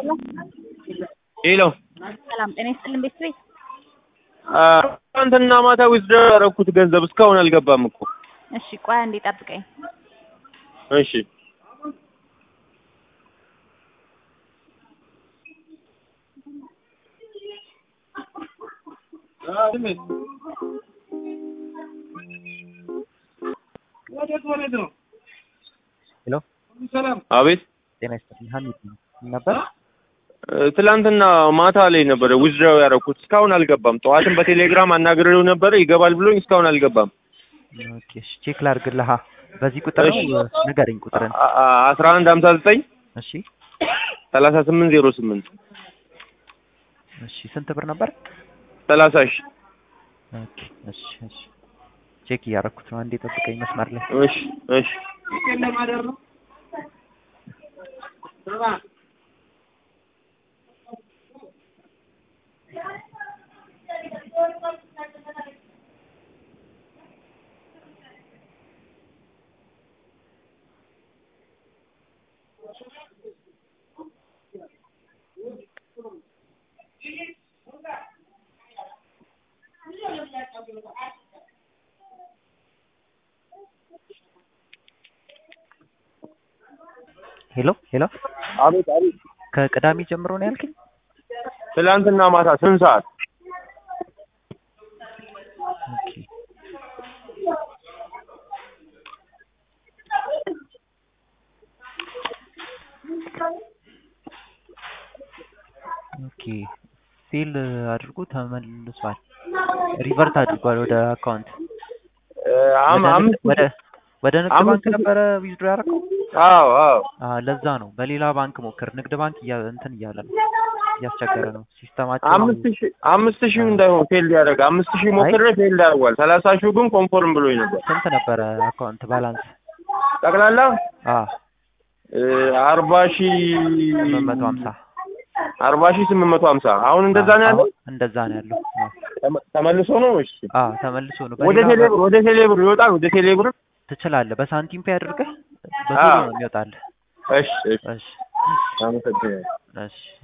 ሄሎ ሰላም ጤና ይስጥልኝ ቤተሰብ። አንተና ማታ ዊዝድሮ ያደረኩት ገንዘብ እስካሁን አልገባም እኮ። እሺ ቆይ አንዴ ጠብቀኝ። እሺ ሄሎ አቤት። ጤና ይስጥልኝ ሀሚድ ነው ነበር። ትላንትና ማታ ላይ ነበር ዊዝድሮ ያደረኩት እስካሁን አልገባም። ጠዋትም በቴሌግራም አናግሬው ነበር ይገባል ብሎኝ እስካሁን አልገባም። ኦኬ እሺ ቼክ ላድርግልህ። በዚህ ቁጥር ነው ንገረኝ ቁጥርን። 1159 እሺ 3808 እሺ ስንት ብር ነበር? 30 ሺህ። ኦኬ እሺ እሺ ቼክ እያደረኩት ነው። አንዴ ጠብቀኝ መስመር ላይ። እሺ እሺ ሄሎ ሄሎ አቤት አቤት። ከቅዳሜ ጀምሮ ነው ያልከኝ? ትላንትና ማታ ስንት ሰዓት? ኦኬ ኦኬ ፌል አድርጎ ተመልሷል። ሪቨርት አድርጓል ወደ አካውንት። ወደ ንግድ ባንክ ነበረ ዊዝድሮ ያደረገው? አዎ አዎ። ለዛ ነው። በሌላ ባንክ ሞክር። ንግድ ባንክ እንትን እያለ ነው እያስቸገረ ነው ሲስተማቸው። 5000 እንዳይሆን ፌል ያደረገ 5000 ሞክሬ ፌል ያደርጋል። 30,000 ግን ኮንፎርም ብሎኝ ነበር። ስንት ነበረ አካውንት ባላንስ ጠቅላላ? 40,850 40,850 አሁን እንደዛ ነው ያለው። እንደዛ ነው ያለው። ተመልሶ ነው? እሺ ተመልሶ ነው። ወደ ቴሌብር ይወጣል። ወደ ቴሌብር ትችላለህ። በሳንቲም ፔ አድርገህ በቶሎ ነው የሚወጣልህ። እሺ እሺ። አመሰግናለሁ። እሺ